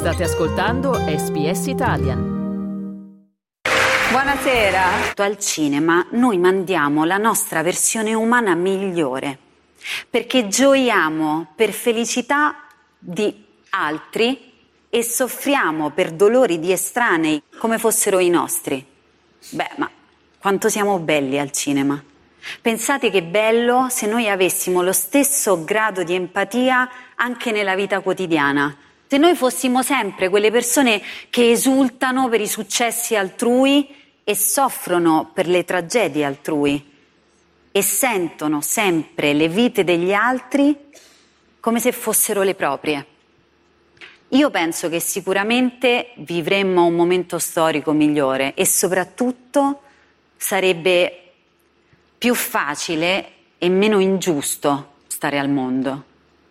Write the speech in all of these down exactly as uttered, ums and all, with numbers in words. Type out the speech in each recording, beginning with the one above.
State ascoltando S B S Italian. Buonasera. Al cinema noi mandiamo la nostra versione umana migliore, perché gioiamo per felicità di altri e soffriamo per dolori di estranei come fossero i nostri. Beh, ma quanto siamo belli al cinema. Pensate che bello se noi avessimo lo stesso grado di empatia anche nella vita quotidiana. Se noi fossimo sempre quelle persone che esultano per i successi altrui e soffrono per le tragedie altrui e sentono sempre le vite degli altri come se fossero le proprie. Io penso che sicuramente vivremmo un momento storico migliore e soprattutto sarebbe più facile e meno ingiusto stare al mondo.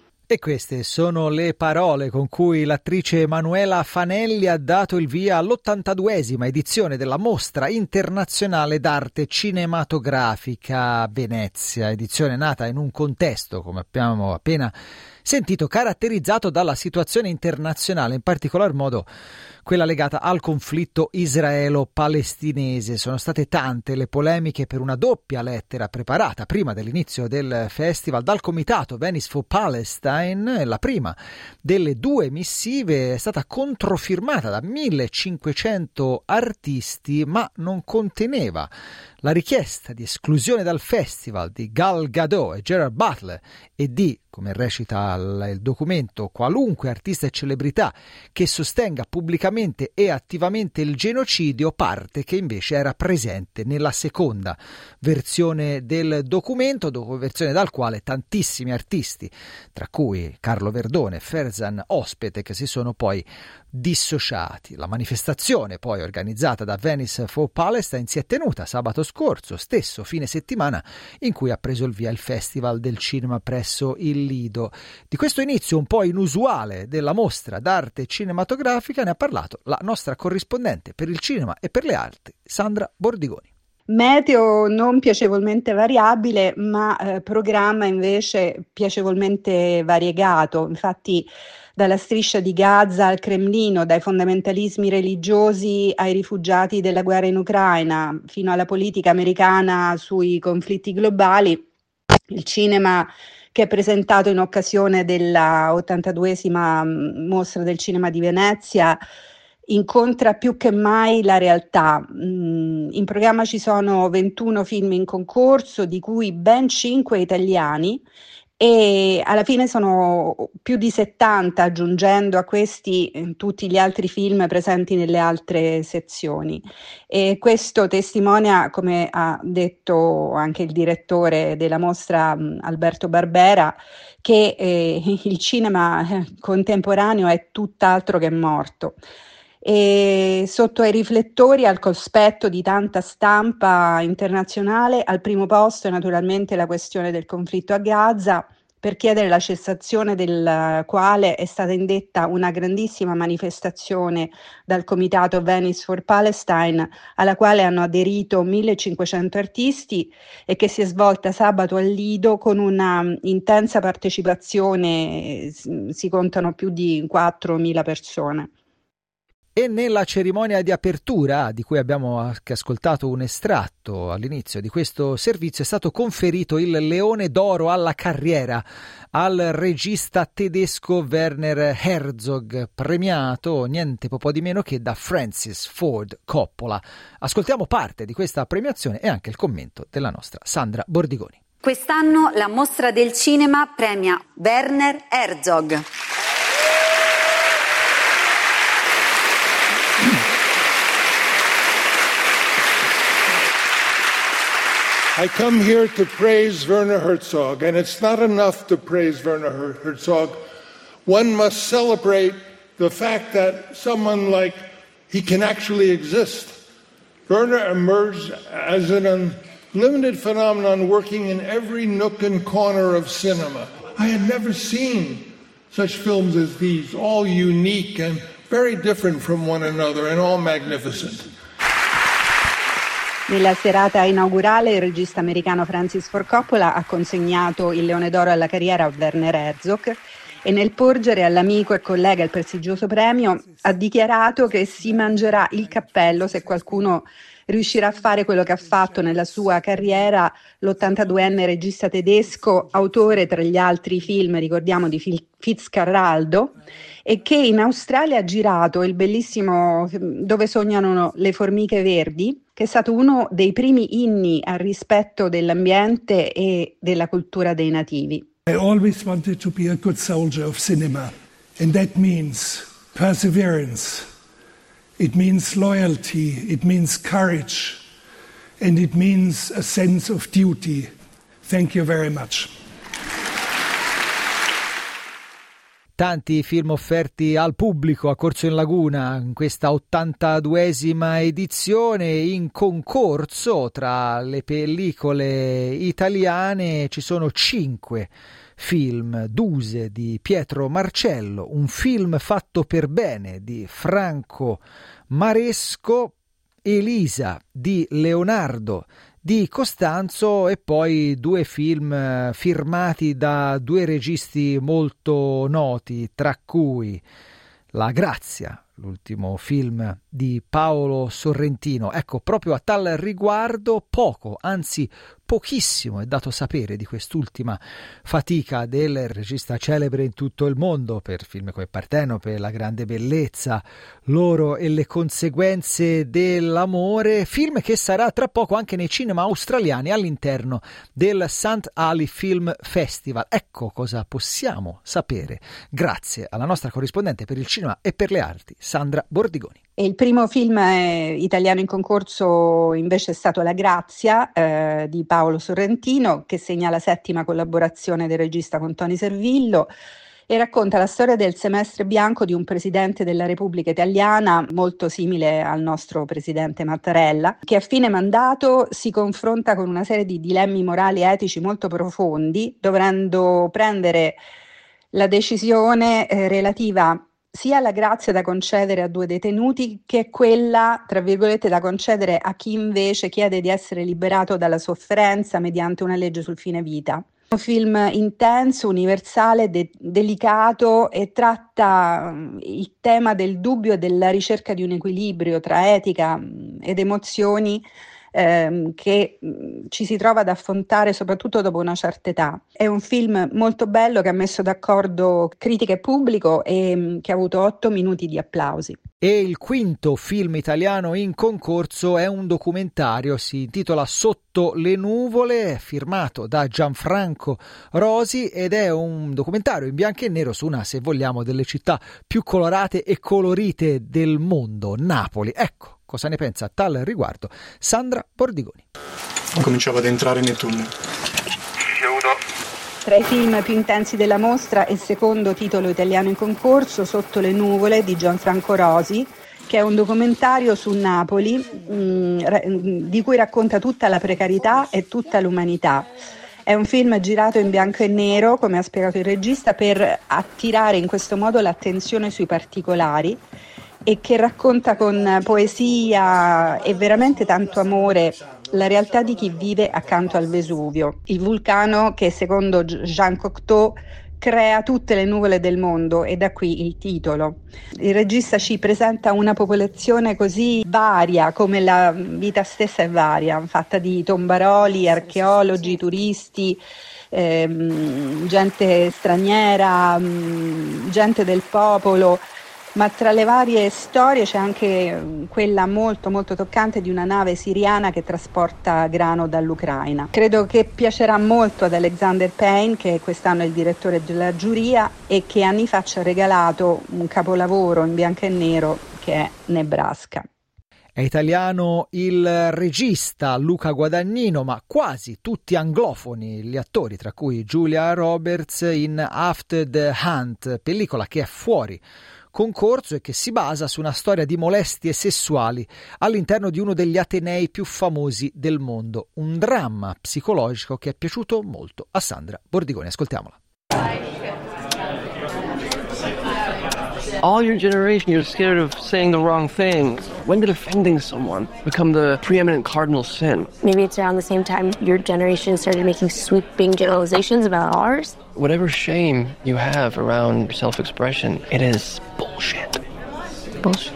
E queste sono le parole con cui l'attrice Emanuela Fanelli ha dato il via all'ottantaduesima edizione della Mostra Internazionale d'Arte Cinematografica a Venezia, edizione nata in un contesto, come abbiamo appena sentito, caratterizzato dalla situazione internazionale, in particolar modo quella legata al conflitto israelo-palestinese. Sono state tante le polemiche per una doppia lettera preparata prima dell'inizio del festival dal comitato Venice for Palestine. La prima delle due missive è stata controfirmata da millecinquecento artisti, ma non conteneva la richiesta di esclusione dal festival di Gal Gadot e Gerard Butler e di, come recita il documento, qualunque artista e celebrità che sostenga pubblicamente e attivamente il genocidio, parte che invece era presente nella seconda versione del documento, versione dal quale tantissimi artisti, tra cui Carlo Verdone e Ferzan Ospete, che si sono poi dissociati. La manifestazione, poi organizzata da Venice for Palestine, si è tenuta sabato scorso, stesso fine settimana in cui ha preso il via il Festival del Cinema presso il Lido. Di questo inizio un po' inusuale della mostra d'arte cinematografica ne ha parlato la nostra corrispondente per il cinema e per le arti, Sandra Bordigoni. Meteo non piacevolmente variabile, ma eh, programma invece piacevolmente variegato. Infatti, dalla striscia di Gaza al Cremlino, dai fondamentalismi religiosi ai rifugiati della guerra in Ucraina, fino alla politica americana sui conflitti globali, il cinema che è presentato in occasione della ottantaduesima Mostra del Cinema di Venezia incontra più che mai la realtà. In programma ci sono ventuno film in concorso, di cui ben cinque italiani, e alla fine sono più di settanta, aggiungendo a questi tutti gli altri film presenti nelle altre sezioni. E questo testimonia, come ha detto anche il direttore della mostra, Alberto Barbera, che eh, il cinema contemporaneo è tutt'altro che morto. E sotto ai riflettori, al cospetto di tanta stampa internazionale, al primo posto naturalmente la questione del conflitto a Gaza, per chiedere la cessazione del quale è stata indetta una grandissima manifestazione dal comitato Venice for Palestine, alla quale hanno aderito millecinquecento artisti e che si è svolta sabato al Lido con una intensa partecipazione, si contano più di quattromila persone. E nella cerimonia di apertura, di cui abbiamo ascoltato un estratto all'inizio di questo servizio, è stato conferito il Leone d'Oro alla carriera al regista tedesco Werner Herzog, premiato niente po' di meno che da Francis Ford Coppola. Ascoltiamo parte di questa premiazione e anche il commento della nostra Sandra Bordigoni. Quest'anno la Mostra del Cinema premia Werner Herzog. I come here to praise Werner Herzog, and it's not enough to praise Werner Herzog. One must celebrate the fact that someone like he can actually exist. Werner emerged as an unlimited phenomenon working in every nook and corner of cinema. I had never seen such films as these, all unique and very different from one another and all magnificent. Nella serata inaugurale il regista americano Francis Ford Coppola ha consegnato il Leone d'Oro alla carriera a Werner Herzog e nel porgere all'amico e collega il prestigioso premio ha dichiarato che si mangerà il cappello se qualcuno riuscirà a fare quello che ha fatto nella sua carriera l'ottantaduenne regista tedesco, autore tra gli altri film, ricordiamo, di Fitzcarraldo, e che in Australia ha girato il bellissimo Dove sognano le formiche verdi, che è stato uno dei primi inni al rispetto dell'ambiente e della cultura dei nativi. I always wanted to be a good soldier of cinema, and that means perseverance. It means loyalty, it means courage, and it means a sense of duty. Thank you very much. Tanti film offerti al pubblico a Corso in Laguna in questa ottantaduesima edizione. In concorso tra le pellicole italiane ci sono cinque film: Duse di Pietro Marcello, Un film fatto per bene di Franco Maresco, Elisa di Leonardo di Costanzo e poi due film firmati da due registi molto noti, tra cui La Grazia, l'ultimo film di Paolo Sorrentino. Ecco, proprio a tal riguardo poco, anzi pochissimo è dato sapere di quest'ultima fatica del regista celebre in tutto il mondo per film come Partenope, La grande bellezza, Loro e le conseguenze dell'amore, film che sarà tra poco anche nei cinema australiani all'interno del Sant Ali Film Festival. Ecco cosa possiamo sapere grazie alla nostra corrispondente per il cinema e per le arti, Sandra Bordigoni. E il primo film eh, italiano in concorso invece è stato La Grazia eh, di Paolo Sorrentino, che segna la settima collaborazione del regista con Tony Servillo e racconta la storia del semestre bianco di un presidente della Repubblica Italiana molto simile al nostro presidente Mattarella, che a fine mandato si confronta con una serie di dilemmi morali e etici molto profondi, dovendo prendere la decisione eh, relativa sia la grazia da concedere a due detenuti che quella, tra virgolette, da concedere a chi invece chiede di essere liberato dalla sofferenza mediante una legge sul fine vita. Un film intenso, universale, de- delicato e tratta um, il tema del dubbio e della ricerca di un equilibrio tra etica um, ed emozioni ehm, che mh, ci si trova ad affrontare soprattutto dopo una certa età. È un film molto bello che ha messo d'accordo critica e pubblico e mh, che ha avuto otto minuti di applausi. E il quinto film italiano in concorso è un documentario, si intitola Sotto le nuvole, firmato da Gianfranco Rosi ed è un documentario in bianco e nero su una, se vogliamo, delle città più colorate e colorite del mondo, Napoli. Ecco cosa ne pensa a tal riguardo Sandra Bordigoni. Cominciavo ad entrare nei tunnel. Tra i film più intensi della mostra è il secondo titolo italiano in concorso, Sotto le nuvole di Gianfranco Rosi, che è un documentario su Napoli mh, di cui racconta tutta la precarietà e tutta l'umanità. È un film girato in bianco e nero, come ha spiegato il regista, per attirare in questo modo l'attenzione sui particolari e che racconta con poesia e veramente tanto amore la realtà di chi vive accanto al Vesuvio, il vulcano che secondo Jean Cocteau crea tutte le nuvole del mondo, e da qui il titolo. Il regista ci presenta una popolazione così varia come la vita stessa è varia, fatta di tombaroli, archeologi, turisti, ehm, gente straniera, mh, gente del popolo. Ma tra le varie storie c'è anche quella molto molto toccante di una nave siriana che trasporta grano dall'Ucraina. Credo che piacerà molto ad Alexander Payne, che quest'anno è il direttore della giuria e che anni fa ci ha regalato un capolavoro in bianco e nero che è Nebraska. È italiano il regista Luca Guadagnino, ma quasi tutti anglofoni gli attori, tra cui Julia Roberts in After the Hunt, pellicola che è fuori concorso e che si basa su una storia di molestie sessuali all'interno di uno degli atenei più famosi del mondo. Un dramma psicologico che è piaciuto molto a Sandra Bordigoni. Ascoltiamola. All your generation, you're scared of saying the wrong thing. When did offending someone become the preeminent cardinal sin? Maybe it's around the same time your generation started making sweeping generalizations about ours. Whatever shame you have around self-expression, it is bullshit. Bullshit.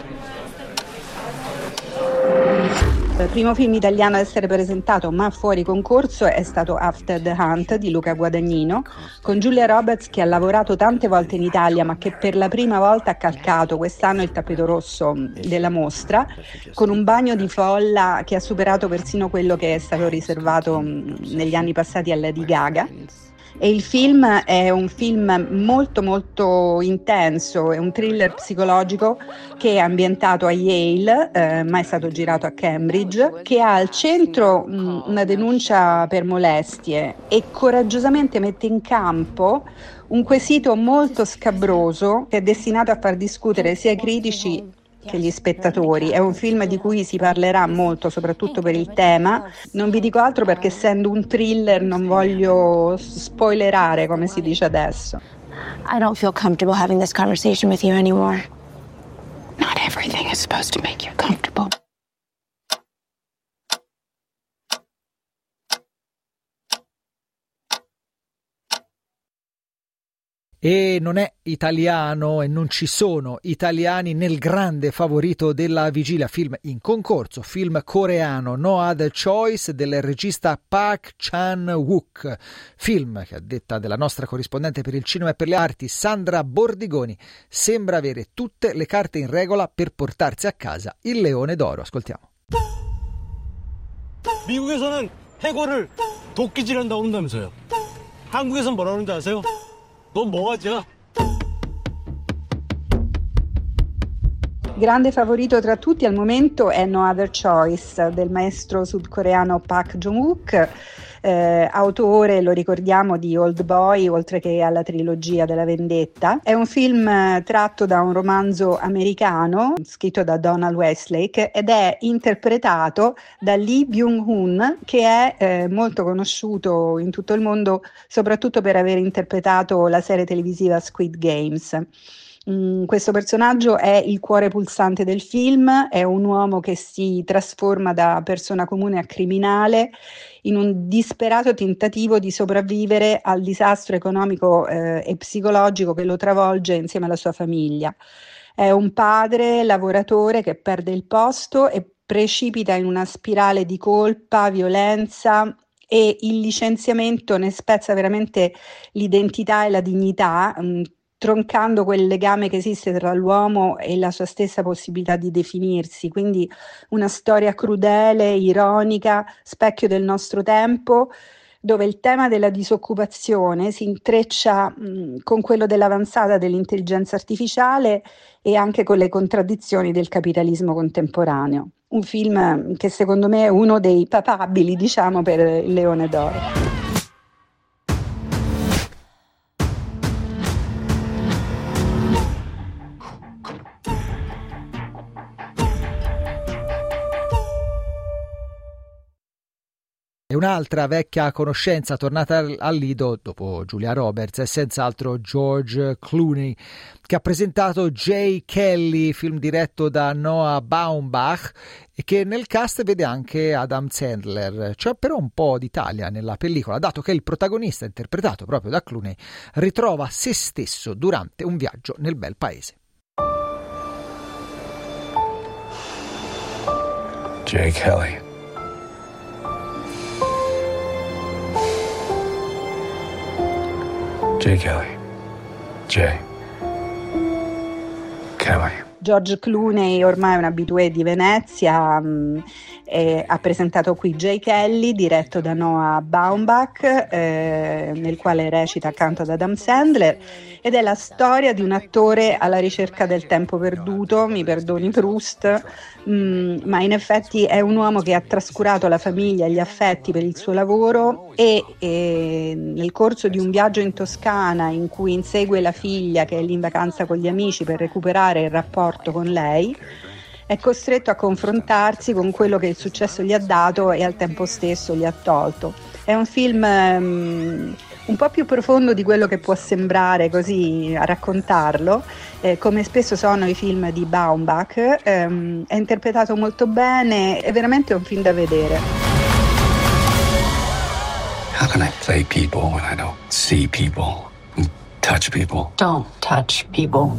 Il primo film italiano a essere presentato ma fuori concorso è stato After the Hunt di Luca Guadagnino, con Julia Roberts che ha lavorato tante volte in Italia ma che per la prima volta ha calcato quest'anno il tappeto rosso della mostra, con un bagno di folla che ha superato persino quello che è stato riservato negli anni passati a Lady Gaga. E il film è un film molto molto intenso, è un thriller psicologico che è ambientato a Yale, eh, ma è stato girato a Cambridge, che ha al centro mh, una denuncia per molestie e coraggiosamente mette in campo un quesito molto scabroso che è destinato a far discutere sia i critici che gli spettatori. È un film di cui si parlerà molto, soprattutto per il tema. Non vi dico altro perché essendo un thriller non voglio spoilerare, come si dice adesso. I don't feel comfortable having this conversation with you anymore. Not everything is supposed to make you comfortable. E non è italiano e non ci sono italiani nel grande favorito della vigilia, film in concorso, film coreano No Other Choice del regista Park Chan-wook, film che a detta della nostra corrispondente per il cinema e per le arti Sandra Bordigoni sembra avere tutte le carte in regola per portarsi a casa il Leone d'Oro. Ascoltiamo. 미국에서는 해골을 도끼질한다고 그런다면서요. 한국에서는 뭐라 그러는지 아세요? 넌 뭐하지야? Grande favorito tra tutti al momento è No Other Choice del maestro sudcoreano Park Chan-wook, eh, autore, lo ricordiamo, di Old Boy, oltre che alla trilogia della Vendetta. È un film eh, tratto da un romanzo americano scritto da Donald Westlake ed è interpretato da Lee Byung-hun, che è eh, molto conosciuto in tutto il mondo soprattutto per aver interpretato la serie televisiva Squid Games. Mm, questo personaggio è il cuore pulsante del film, è un uomo che si trasforma da persona comune a criminale in un disperato tentativo di sopravvivere al disastro economico eh, e psicologico che lo travolge insieme alla sua famiglia. È un padre lavoratore che perde il posto e precipita in una spirale di colpa, violenza, e il licenziamento ne spezza veramente l'identità e la dignità, mh, troncando quel legame che esiste tra l'uomo e la sua stessa possibilità di definirsi. Quindi una storia crudele, ironica, specchio del nostro tempo, dove il tema della disoccupazione si intreccia mh, con quello dell'avanzata dell'intelligenza artificiale e anche con le contraddizioni del capitalismo contemporaneo. Un film che secondo me è uno dei papabili, diciamo, per il Leone d'Oro. E un'altra vecchia conoscenza tornata al lido dopo Julia Roberts è senz'altro George Clooney, che ha presentato Jay Kelly, film diretto da Noah Baumbach e che nel cast vede anche Adam Sandler. C'è però un po' d'Italia nella pellicola, dato che il protagonista, interpretato proprio da Clooney, ritrova se stesso durante un viaggio nel bel paese. Jay Kelly. Jay Kelly. Jay Kelly. George Clooney ormai è un abitué di Venezia, mh, e ha presentato qui Jay Kelly, diretto da Noah Baumbach, eh, nel quale recita accanto ad Adam Sandler, ed è la storia di un attore alla ricerca del tempo perduto, mi perdoni Proust, mh, ma in effetti è un uomo che ha trascurato la famiglia e gli affetti per il suo lavoro e, e nel corso di un viaggio in Toscana in cui insegue la figlia che è lì in vacanza con gli amici per recuperare il rapporto con lei, è costretto a confrontarsi con quello che il successo gli ha dato e al tempo stesso gli ha tolto. È un film um, un po' più profondo di quello che può sembrare così a raccontarlo, eh, come spesso sono i film di Baumbach. Ehm, è interpretato molto bene, è veramente un film da vedere. How can I play people when I don't see people and touch people? Don't touch people.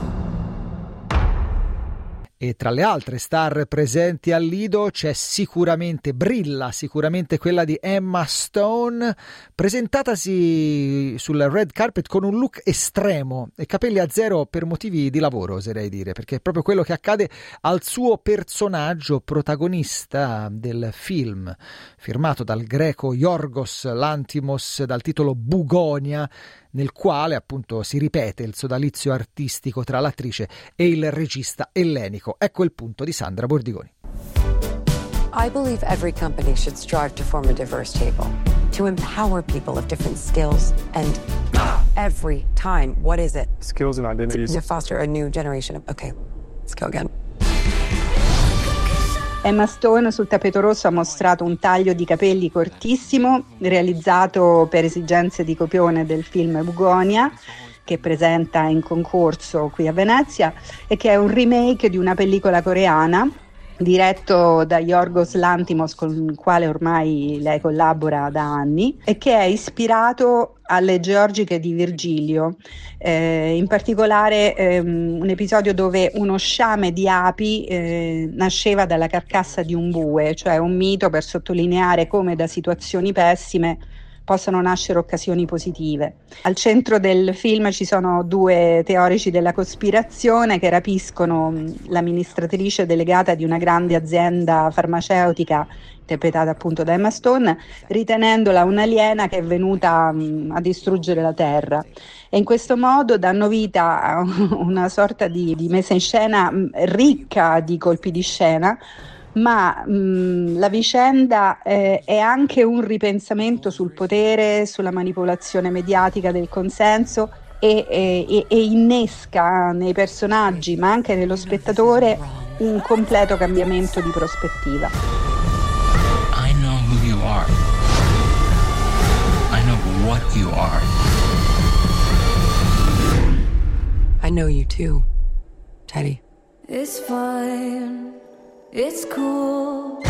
E tra le altre star presenti al Lido c'è sicuramente, brilla sicuramente quella di Emma Stone, presentatasi sul red carpet con un look estremo e capelli a zero per motivi di lavoro, oserei dire, perché è proprio quello che accade al suo personaggio protagonista del film, firmato dal greco Yorgos Lanthimos dal titolo Bugonia, nel quale appunto si ripete il sodalizio artistico tra l'attrice e il regista ellenico. Ecco il punto di Sandra Bordigoni. I believe every company should strive to form a diverse table, to empower people of different skills and every time, what is it? Skills and identities. To foster a new generation of, okay, let's go again. Emma Stone sul tappeto rosso ha mostrato un taglio di capelli cortissimo, realizzato per esigenze di copione del film Bugonia, che presenta in concorso qui a Venezia e che è un remake di una pellicola coreana diretto da Yorgos Lanthimos, con il quale ormai lei collabora da anni, e che è ispirato alle Georgiche di Virgilio, eh, in particolare ehm, un episodio dove uno sciame di api eh, nasceva dalla carcassa di un bue, cioè un mito per sottolineare come da situazioni pessime possano nascere occasioni positive. Al centro del film ci sono due teorici della cospirazione che rapiscono l'amministratrice delegata di una grande azienda farmaceutica, interpretata appunto da Emma Stone, ritenendola un'aliena che è venuta um, a distruggere la Terra. E in questo modo danno vita a una sorta di, di messa in scena ricca di colpi di scena, ma mh, la vicenda eh, è anche un ripensamento sul potere, sulla manipolazione mediatica del consenso e, e, e innesca nei personaggi, ma anche nello spettatore, un completo cambiamento di prospettiva. I know who you are. I know what you are. I know you too, Teddy. It's fine. It's cool.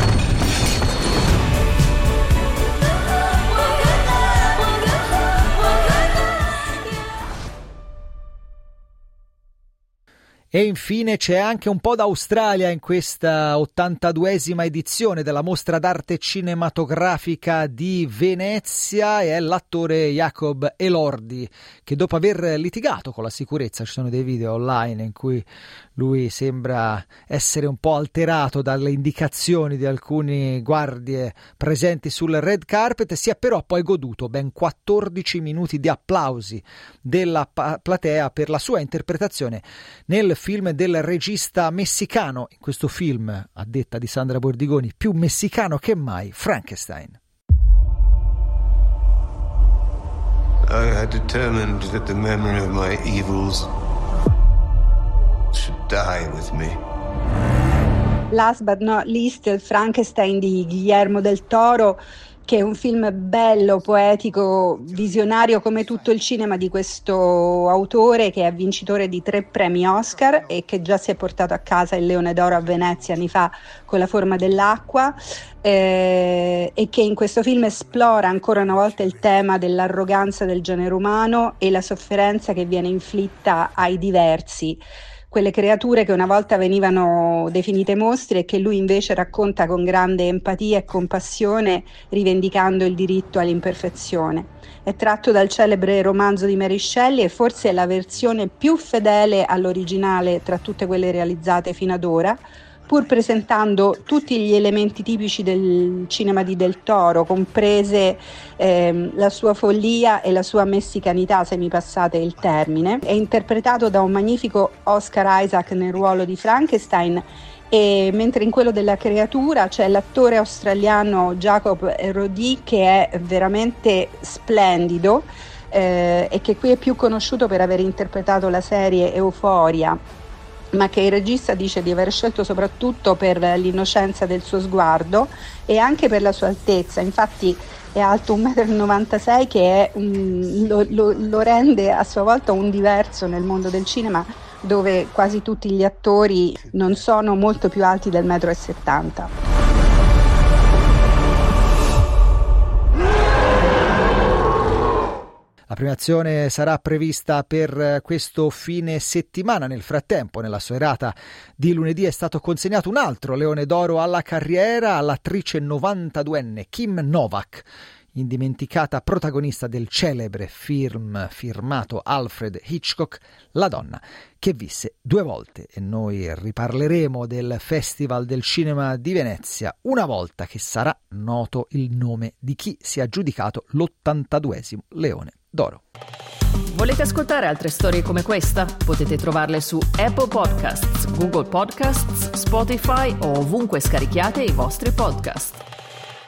E infine c'è anche un po' d'Australia in questa ottantaduesima edizione della Mostra d'Arte Cinematografica di Venezia, e è l'attore Jacob Elordi che, dopo aver litigato con la sicurezza, ci sono dei video online in cui lui sembra essere un po' alterato dalle indicazioni di alcuni guardie presenti sul red carpet, si è però poi goduto ben quattordici minuti di applausi della pa- platea per la sua interpretazione nel film del regista messicano, in questo film, a detta di Sandra Bordigoni, più messicano che mai, Frankenstein. I had determined that the memory of my evils should die with me. Last but not least, il Frankenstein di Guillermo del Toro, che è un film bello, poetico, visionario come tutto il cinema di questo autore, che è vincitore di tre premi Oscar e che già si è portato a casa il Leone d'Oro a Venezia anni fa con La forma dell'acqua, eh, e che in questo film esplora ancora una volta il tema dell'arroganza del genere umano e la sofferenza che viene inflitta ai diversi, quelle creature che una volta venivano definite mostri e che lui invece racconta con grande empatia e compassione, rivendicando il diritto all'imperfezione. È tratto dal celebre romanzo di Mary Shelley e forse è la versione più fedele all'originale tra tutte quelle realizzate fino ad ora, pur presentando tutti gli elementi tipici del cinema di Del Toro, comprese ehm, la sua follia e la sua messicanità, se mi passate il termine. È interpretato da un magnifico Oscar Isaac nel ruolo di Frankenstein, e mentre in quello della creatura c'è l'attore australiano Jacob Elordi, che è veramente splendido eh, e che qui è più conosciuto per aver interpretato la serie Euphoria, ma che il regista dice di aver scelto soprattutto per l'innocenza del suo sguardo e anche per la sua altezza. Infatti è alto uno virgola novantasei metri, che è un, lo, lo, lo rende a sua volta un diverso nel mondo del cinema, dove quasi tutti gli attori non sono molto più alti del uno virgola settanta metri. La premiazione sarà prevista per questo fine settimana. Nel frattempo, nella serata di lunedì, è stato consegnato un altro Leone d'Oro alla carriera all'attrice novantaduenne Kim Novak, indimenticata protagonista del celebre film firmato Alfred Hitchcock, La donna che visse due volte. E noi riparleremo del Festival del Cinema di Venezia una volta che sarà noto il nome di chi si è aggiudicato l'ottantaduesimo Leone d'Oro. Volete ascoltare altre storie come questa? Potete trovarle su Apple Podcasts, Google Podcasts, Spotify o ovunque scarichiate i vostri podcast.